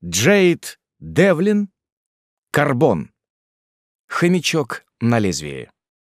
Джейд Девлин. Карбон. Хомячок на лезвии.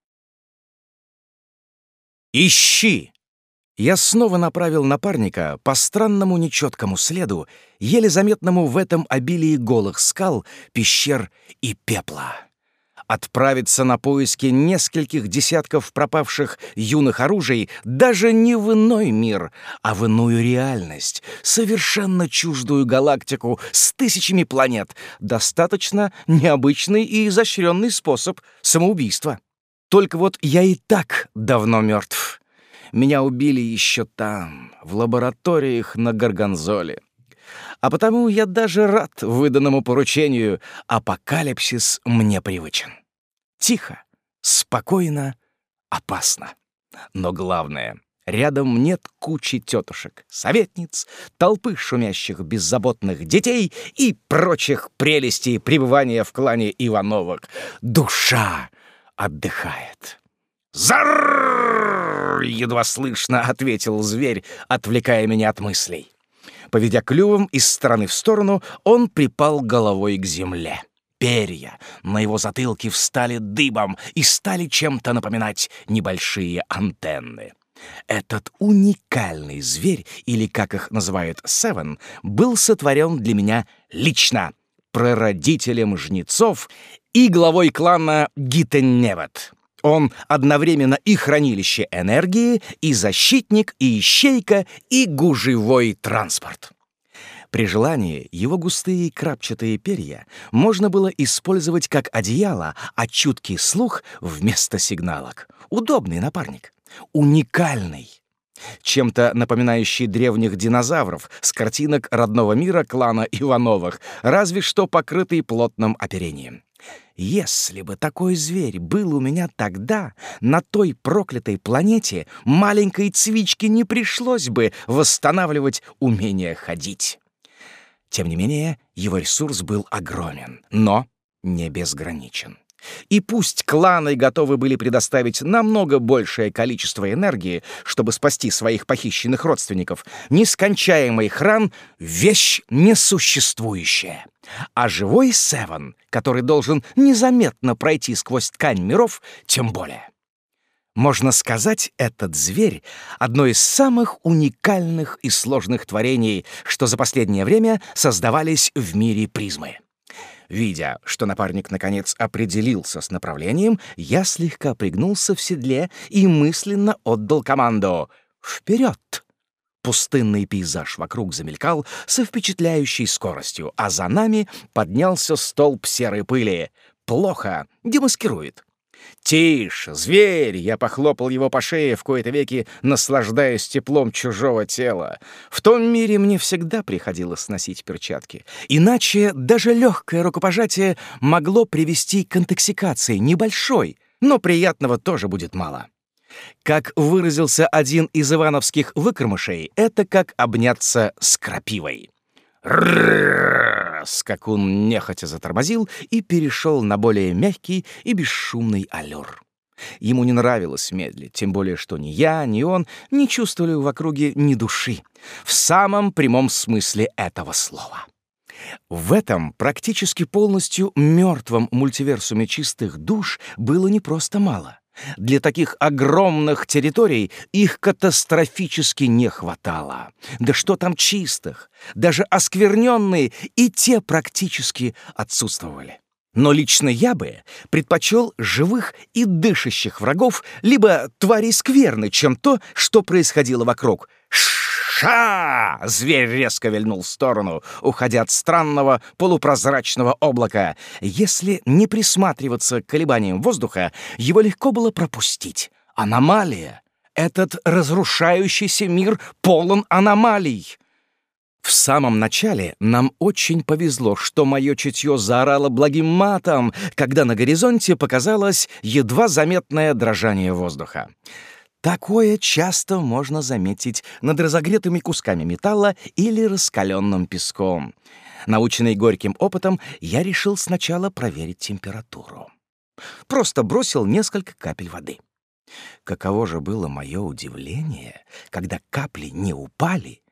«Ищи!» Я снова направил напарника по странному нечеткому следу, еле заметному в этом обилии голых скал, пещер и пепла. Отправиться на поиски нескольких десятков пропавших юных оружий даже не в иной мир, а в иную реальность, совершенно чуждую галактику с тысячами планет, достаточно необычный и изощренный способ самоубийства. Только вот я и так давно мертв. Меня убили еще там, в лабораториях на Гаргонзоле. А потому я даже рад выданному поручению. Апокалипсис мне привычен. Тихо, спокойно, опасно. Но главное, рядом нет кучи тетушек, советниц, толпы шумящих беззаботных детей и прочих прелестей пребывания в клане Ивановых. Душа отдыхает. «Заррррр!» — едва слышно ответил зверь, отвлекая меня от мыслей. Поведя клювом из стороны в сторону, он припал головой к земле. Перья на его затылке встали дыбом и стали чем-то напоминать небольшие антенны. Этот уникальный зверь, или, как их называют, Севен, был сотворен для меня лично, прародителем жнецов и главой клана Гитенневет. Он одновременно и хранилище энергии, и защитник, и ищейка, и гужевой транспорт. При желании его густые крапчатые перья можно было использовать как одеяло, а чуткий слух вместо сигналок. Удобный напарник. Уникальный. Чем-то напоминающий древних динозавров с картинок родного мира клана Ивановых, разве что покрытый плотным оперением. Если бы такой зверь был у меня тогда, на той проклятой планете маленькой Цвичке не пришлось бы восстанавливать умение ходить. Тем не менее, его ресурс был огромен, но не безграничен. И пусть кланы готовы были предоставить намного большее количество энергии, чтобы спасти своих похищенных родственников, нескончаемый хран — вещь несуществующая. А живой Севен, который должен незаметно пройти сквозь ткань миров, тем более. Можно сказать, этот зверь — одно из самых уникальных и сложных творений, что за последнее время создавались в мире призмы. Видя, что напарник наконец определился с направлением, я слегка пригнулся в седле и мысленно отдал команду «Вперед!». Пустынный пейзаж вокруг замелькал со впечатляющей скоростью, а за нами поднялся столб серой пыли. Плохо, демаскирует. «Тише, зверь!» — я похлопал его по шее, в кои-то веки наслаждаясь теплом чужого тела. В том мире мне всегда приходилось носить перчатки. Иначе даже легкое рукопожатие могло привести к интоксикации небольшой, но приятного тоже будет мало. Как выразился один из ивановских выкормышей, это как обняться с крапивой. Скакун нехотя затормозил и перешел на более мягкий и бесшумный аллюр. Ему не нравилось медлить, тем более что ни я, ни он не чувствовали в округе ни души, в самом прямом смысле этого слова. В этом практически полностью мертвом мультиверсуме чистых душ было не просто мало. Для таких огромных территорий их катастрофически не хватало. Да что там чистых, даже оскверненные и те практически отсутствовали. Но лично я бы предпочел живых и дышащих врагов, либо тварей скверны, чем то, что происходило вокруг. «Ша!» — зверь резко вильнул в сторону, уходя от странного полупрозрачного облака. Если не присматриваться к колебаниям воздуха, его легко было пропустить. Аномалия! Этот разрушающийся мир полон аномалий! В самом начале нам очень повезло, что мое чутье заорало благим матом, когда на горизонте показалось едва заметное дрожание воздуха. Такое часто можно заметить над разогретыми кусками металла или раскаленным песком. Наученный горьким опытом, я решил сначала проверить температуру. Просто бросил несколько капель воды. Каково же было мое удивление, когда капли не упали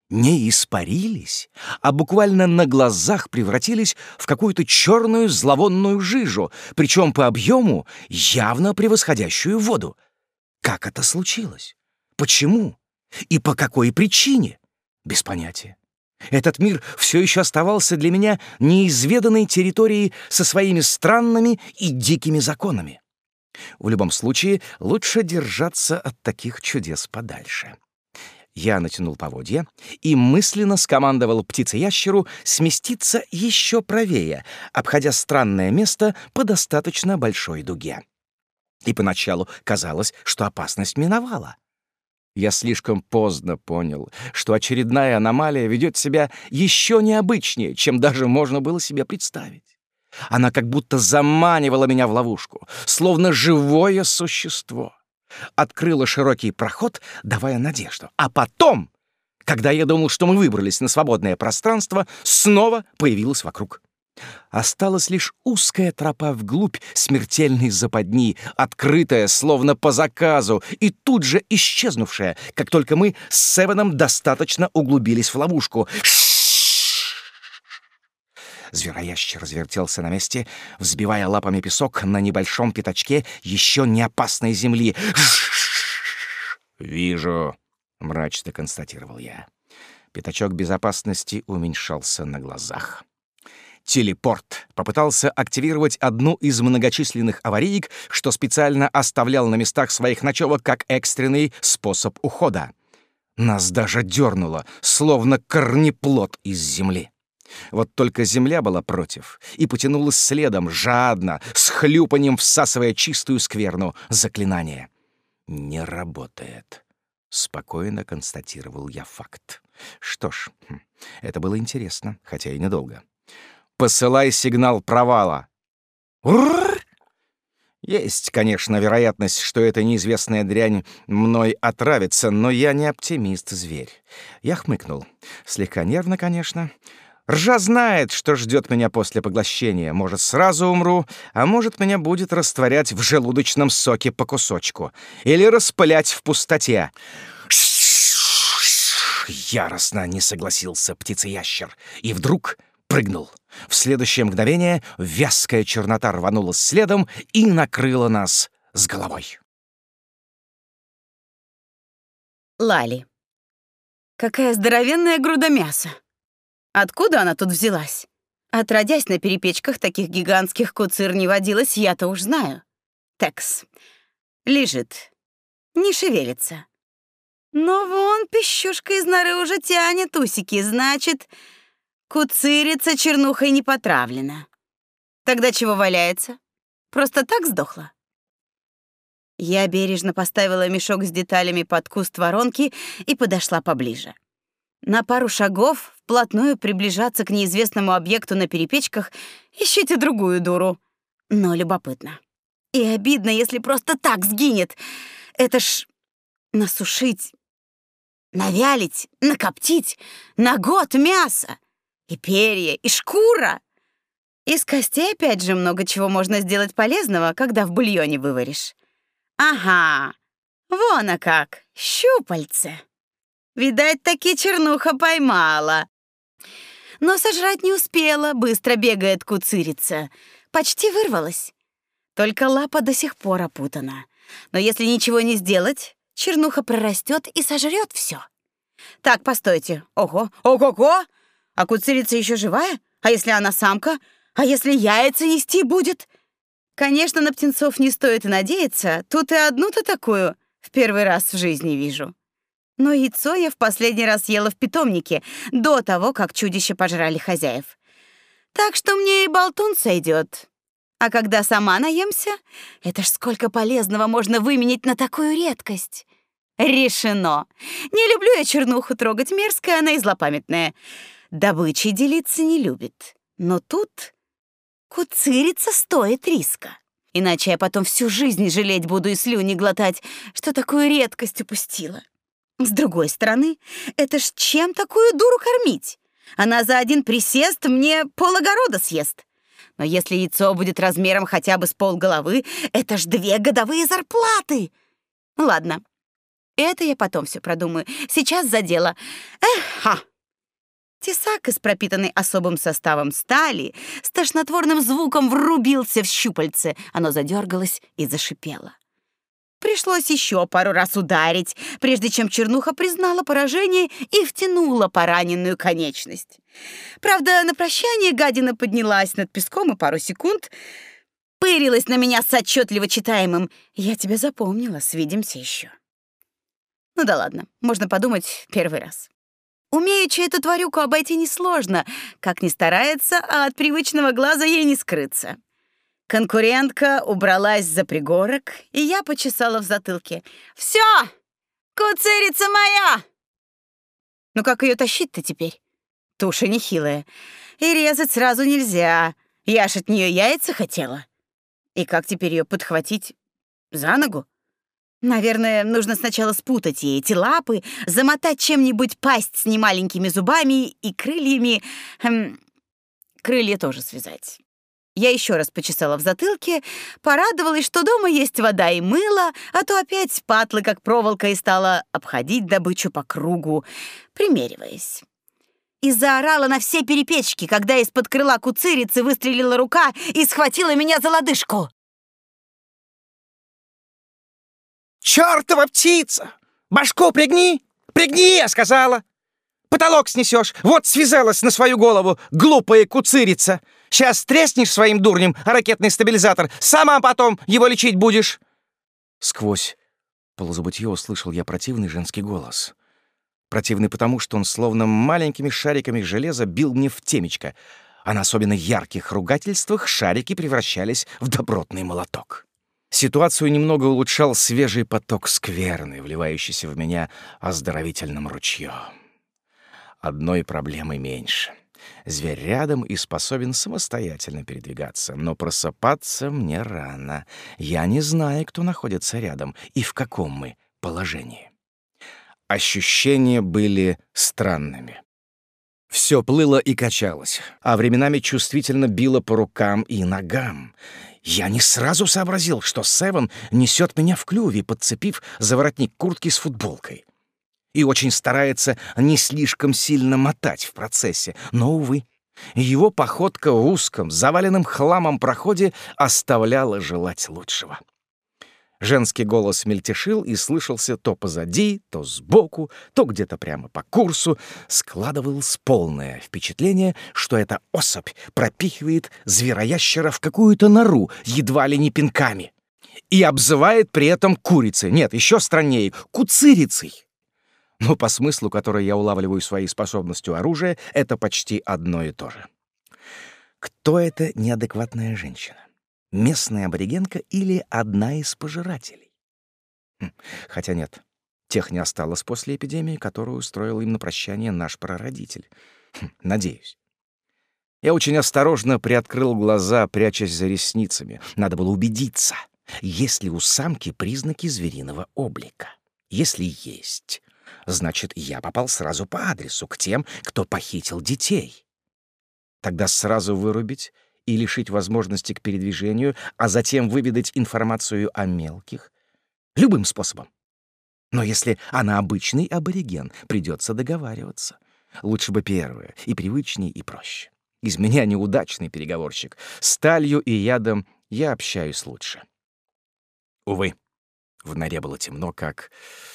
не испарились, а буквально на глазах превратились в какую-то черную зловонную жижу, причем по объему явно превосходящую воду. Как это случилось? Почему? И по какой причине? Без понятия. Этот мир все еще оставался для меня неизведанной территорией со своими странными и дикими законами. В любом случае, лучше держаться от таких чудес подальше. Я натянул поводья и мысленно скомандовал птице-ящеру сместиться еще правее, обходя странное место по достаточно большой дуге. И поначалу казалось, что опасность миновала. Я слишком поздно понял, что очередная аномалия ведет себя еще необычнее, чем даже можно было себе представить. Она как будто заманивала меня в ловушку, словно живое существо. Открыла широкий проход, давая надежду. А потом, когда я думал, что мы выбрались на свободное пространство, снова появилась вокруг. Осталась лишь узкая тропа вглубь смертельной западни, открытая, словно по заказу, и тут же исчезнувшая, как только мы с Севеном достаточно углубились в ловушку. Звероящер развертелся на месте, взбивая лапами песок на небольшом пятачке еще не опасной земли. «Вижу», — мрачно констатировал я. Пятачок безопасности уменьшался на глазах. Телепорт попытался активировать одну из многочисленных авариек, что специально оставлял на местах своих ночевок как экстренный способ ухода. Нас даже дернуло, словно корнеплод из земли. Вот только земля была против и потянулась следом, жадно, с хлюпаньем всасывая чистую скверну заклинания. «Не работает», — спокойно констатировал я факт. Что ж, это было интересно, хотя и недолго. «Посылай сигнал провала». «Урррр!» Есть, конечно, вероятность, что эта неизвестная дрянь мной отравится, но я не оптимист-зверь. Я хмыкнул. Слегка нервно, конечно. Ржа знает, что ждет меня после поглощения. Может, сразу умру, а может, меня будет растворять в желудочном соке по кусочку. Или распылять в пустоте. Яростно не согласился птица-ящер. И вдруг прыгнул. В следующее мгновение вязкая чернота рванула следом и накрыла нас с головой. Лали. Какая здоровенная груда мяса! Откуда она тут взялась? Отродясь на перепечках таких гигантских куцыр не водилась, я-то уж знаю. Текс. Лежит. Не шевелится. Но вон пищушка из норы уже тянет усики, значит, куцырица чернухой не потравлена. Тогда чего валяется? Просто так сдохла? Я бережно поставила мешок с деталями под куст воронки и подошла поближе. На пару шагов вплотную приближаться к неизвестному объекту на перепечках — ищите другую дуру. Но любопытно. И обидно, если просто так сгинет. Это ж насушить, навялить, накоптить на год мясо. И перья, и шкура. Из костей опять же много чего можно сделать полезного, когда в бульоне вываришь. Ага, вон оно как, щупальце. Видать, таки чернуха поймала. Но сожрать не успела, быстро бегает куцырица. Почти вырвалась. Только лапа до сих пор опутана. Но если ничего не сделать, чернуха прорастет и сожрет все. Так, постойте. Ого, ого-го! А куцырица еще живая? А если она самка? А если яйца нести будет? Конечно, на птенцов не стоит и надеяться. Тут и одну-то такую в первый раз в жизни вижу. Но яйцо я в последний раз ела в питомнике, до того, как чудища пожрали хозяев. Так что мне и болтун сойдет. А когда сама наемся, это ж сколько полезного можно выменить на такую редкость. Решено. Не люблю я чернуху трогать, мерзкая она и злопамятная. Добычей делиться не любит. Но тут куцырица стоит риска. Иначе я потом всю жизнь жалеть буду и слюни глотать, что такую редкость упустила. С другой стороны, это ж чем такую дуру кормить? Она за один присест мне пол-огорода съест. Но если яйцо будет размером хотя бы с полголовы, это ж 2 годовые зарплаты. Ладно, Это я потом все продумаю. Сейчас за дело. Эх-ха! Тесак из пропитанной особым составом стали с тошнотворным звуком врубился в щупальце. Оно задергалось и зашипело. Пришлось еще пару раз ударить, прежде чем чернуха признала поражение и втянула пораненную конечность. Правда, на прощание гадина поднялась над песком и пару секунд пырилась на меня с отчетливо читаемым: «Я тебя запомнила, свидимся еще». Ну да ладно, можно подумать, первый раз. Умеючи эту тварюку обойти несложно, как ни старается, а от привычного глаза ей не скрыться. Конкурентка убралась за пригорок, и я почесала в затылке. «Все! Куцерица моя!» Ну как ее тащить-то теперь? Туша нехилая. И резать сразу нельзя. Я ж от нее яйца хотела. И как теперь ее подхватить? За ногу? Наверное, нужно сначала спутать ей эти лапы, замотать чем-нибудь пасть с немаленькими зубами и крыльями. Крылья тоже связать. Я еще раз почесала в затылке, порадовалась, что дома есть вода и мыло, а то опять патлы, как проволока, и стала обходить добычу по кругу, примериваясь. И заорала на все перепечки, когда из-под крыла куцерицы выстрелила рука и схватила меня за лодыжку. «Чёртова птица! Башку пригни! Пригни, я сказала! Потолок снесешь! Вот связалась на свою голову, глупая куцерица! Сейчас треснешь своим дурнем ракетный стабилизатор, сама потом его лечить будешь!» Сквозь полузабытье услышал я противный женский голос. Противный потому, что он словно маленькими шариками железа бил мне в темечко, а на особенно ярких ругательствах шарики превращались в добротный молоток. Ситуацию немного улучшал свежий поток скверны, вливающийся в меня оздоровительным ручьем. Одной проблемы меньше. Зверь рядом и способен самостоятельно передвигаться, но просыпаться мне рано. Я не знаю, кто находится рядом и в каком мы положении. Ощущения были странными. Все плыло и качалось, а временами чувствительно било по рукам и ногам. Я не сразу сообразил, что Севен несет меня в клюве, подцепив за воротник куртки с футболкой. И очень старается не слишком сильно мотать в процессе. Но, увы, его походка в узком, заваленном хламом проходе оставляла желать лучшего. Женский голос мельтешил и слышался то позади, то сбоку, то где-то прямо по курсу. Складывалось полное впечатление, что эта особь пропихивает звероящера в какую-то нору, едва ли не пинками, и обзывает при этом курицей. Нет, еще страннее — куцерицей. Но по смыслу, который я улавливаю своей способностью оружия, это почти одно и то же. Кто эта неадекватная женщина? Местная аборигенка или одна из пожирателей? Хотя нет, тех не осталось после эпидемии, которую устроил им на прощание наш прародитель. Надеюсь. Я очень осторожно приоткрыл глаза, прячась за ресницами. Надо было убедиться, есть ли у самки признаки звериного облика. Если есть, значит, я попал сразу по адресу, к тем, кто похитил детей. Тогда сразу вырубить и лишить возможности к передвижению, а затем выведать информацию о мелких любым способом. Но если она обычный абориген, придется договариваться. Лучше бы первое, и привычнее, и проще. Из меня неудачный переговорщик. Сталью и ядом я общаюсь лучше. Увы, в норе было темно, как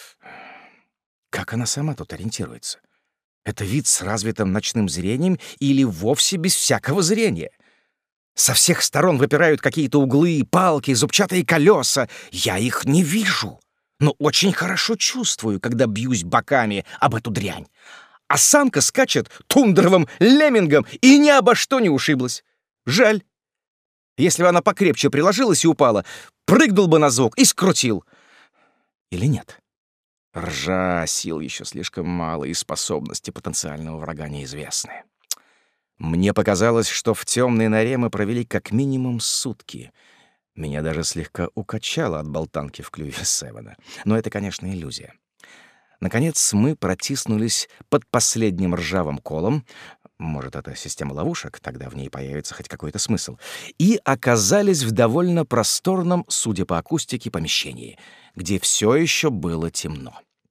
она сама тут ориентируется? Это вид с развитым ночным зрением или вовсе без всякого зрения? Со всех сторон выпирают какие-то углы, палки, зубчатые колеса. Я их не вижу, но очень хорошо чувствую, когда бьюсь боками об эту дрянь. А самка скачет тундровым леммингом и ни обо что не ушиблась. Жаль. Если бы она покрепче приложилась и упала, прыгнул бы на звук и скрутил. Или нет? Ржа, сил еще слишком мало, и способности потенциального врага неизвестны. Мне показалось, что в темной норе мы провели как минимум сутки. Меня даже слегка укачало от болтанки в клюве Севена. Но это, конечно, иллюзия. Наконец мы протиснулись под последним ржавым колом, может, это система ловушек, тогда в ней появится хоть какой-то смысл, и оказались в довольно просторном, судя по акустике, помещении, где все еще было темно.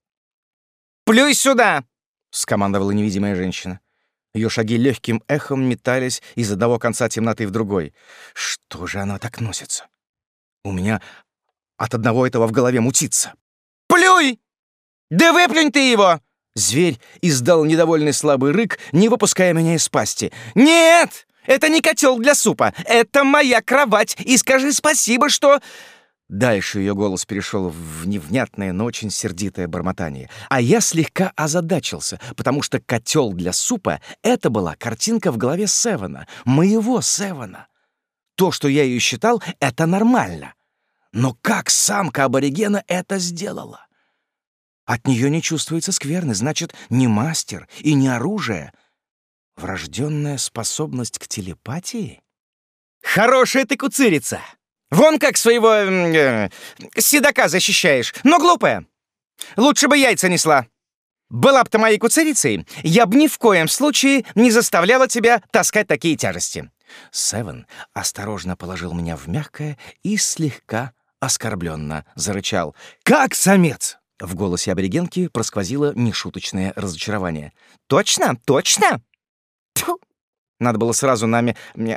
«Плюй сюда!» — скомандовала невидимая женщина. Ее шаги легким эхом метались из одного конца темноты в другой. Что же она так носится? У меня от одного этого в голове мутится. «Плюй! Да выплюнь ты его!» Зверь издал недовольный слабый рык, не выпуская меня из пасти. «Нет! Это не котел для супа! Это моя кровать! И скажи спасибо, что...» Дальше ее голос перешел в невнятное, но очень сердитое бормотание. А я слегка озадачился, потому что котел для супа — это была картинка в голове Севена, моего Севена. То, что я ее считал, — это нормально. Но как самка аборигена это сделала? От нее не чувствуется скверны, значит, не мастер и не оружие. Врожденная способность к телепатии? Хорошая ты куцирица! Вон как своего седока защищаешь, но глупая. Лучше бы яйца несла. Была б ты моей куцерицей, я бы ни в коем случае не заставляла тебя таскать такие тяжести. Севен осторожно положил меня в мягкое и слегка оскорбленно зарычал. «Как самец!» В голосе аборигенки просквозило нешуточное разочарование. «Точно? Точно?» Тьфу! Надо было сразу нами...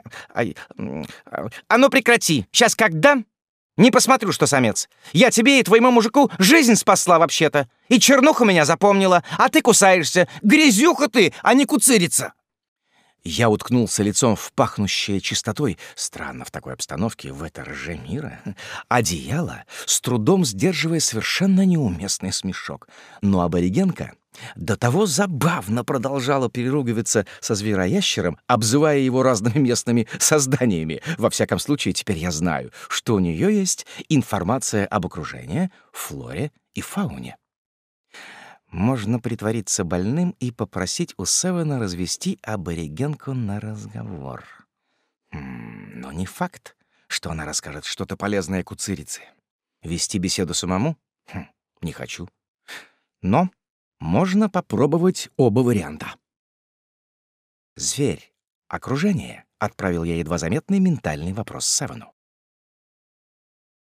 А ну прекрати! Сейчас когда? Не посмотрю, что самец. Я тебе и твоему мужику жизнь спасла вообще-то. И чернуху меня запомнила, а ты кусаешься. Грязюха ты, а не куцирица!» Я уткнулся лицом в пахнущее чистотой, странно в такой обстановке, в это рже мира, одеяло, с трудом сдерживая совершенно неуместный смешок. Но аборигенка до того забавно продолжала переругиваться со звероящером, обзывая его разными местными созданиями. Во всяком случае, теперь я знаю, что у нее есть информация об окружении, флоре и фауне. Можно притвориться больным и попросить у Севена развести аборигенку на разговор. Но не факт, что она расскажет что-то полезное куцирице. Вести беседу самому? Не хочу. Но можно попробовать оба варианта. «Зверь, окружение», — отправил я едва заметный ментальный вопрос Севену.